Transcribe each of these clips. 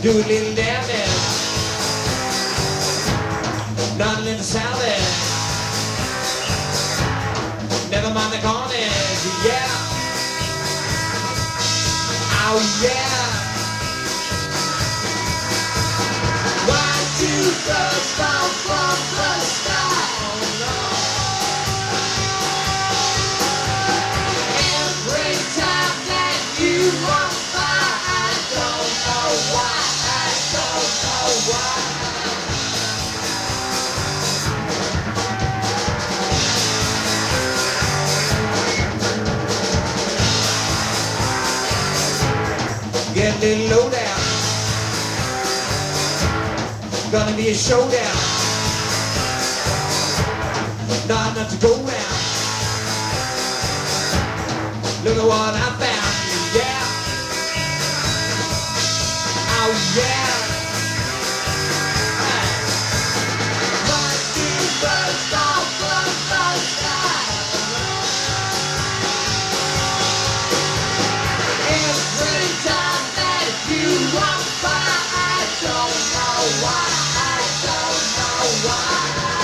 Do a little damage, not a little salad. Never mind the carnage, yeah. Oh yeah. Why do birds fall from the sky? Oh no. Every time that you walk by, I don't know why. I don't know why. Get a little low down. Gonna be a showdown. Not enough to go round. Look at what I found. Yeah. Oh yeah. My two birds fall from the sky. Every time that you walk by, I don't know why. I don't know why.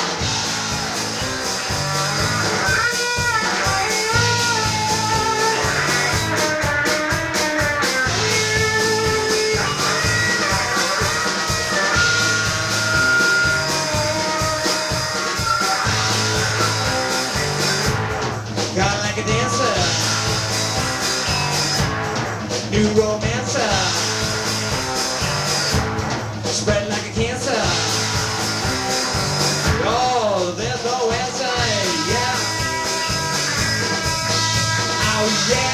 Got like a dancer, new romancer, spread like a cancer. Oh, there's no answer, yeah. Oh yeah.